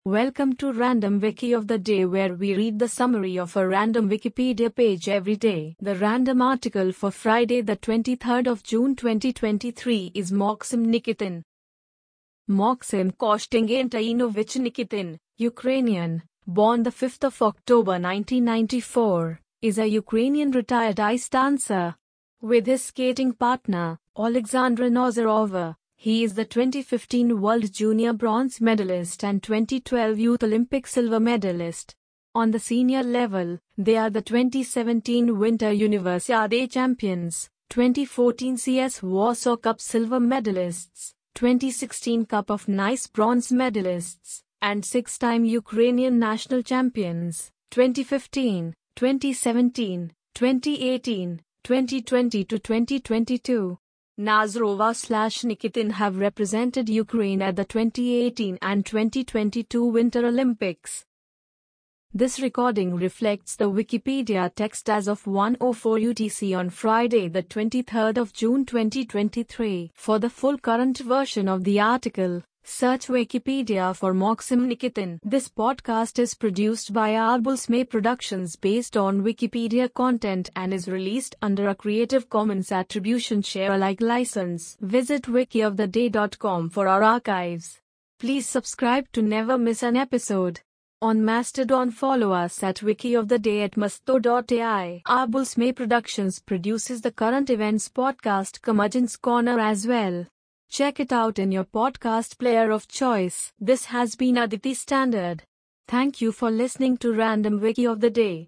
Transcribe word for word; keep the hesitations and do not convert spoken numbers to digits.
Welcome to Random Wiki of the Day, where we read the summary of a random Wikipedia page every day. The random article for Friday the twenty-third of June twenty twenty-three is Maksim Nikitin. Maksim Konstantinovich Nikitin, Ukrainian, born the fifth of October nineteen ninety-four, is a Ukrainian retired ice dancer. With his skating partner, Alexandra Nazarova, he is the twenty fifteen World Junior Bronze medalist and twenty twelve Youth Olympic silver medalist. On the senior level, they are the twenty seventeen Winter Universiade champions, twenty fourteen C S Warsaw Cup silver medalists, twenty sixteen Cup of Nice bronze medalists, and six-time Ukrainian national champions, twenty fifteen, twenty seventeen, twenty eighteen, twenty twenty to twenty twenty-two. Nazarova slash Nikitin have represented Ukraine at the twenty eighteen and twenty twenty-two Winter Olympics. This recording reflects the Wikipedia text as of one oh four U T C on Friday the twenty-third of June twenty twenty-three. For the full current version of the article, search Wikipedia for Maksim Nikitin. This podcast is produced by Arbulsme Productions based on Wikipedia content and is released under a Creative Commons Attribution Share Alike license. Visit wiki of the day dot com for our archives. Please subscribe to never miss an episode. On Mastodon, follow us at Wiki of the Day at masto dot A I. Arbulsme Productions produces the current events podcast Curmudgeon's Corner as well. Check it out in your podcast player of choice. This has been Aditi Standard. Thank you for listening to Random Wiki of the Day.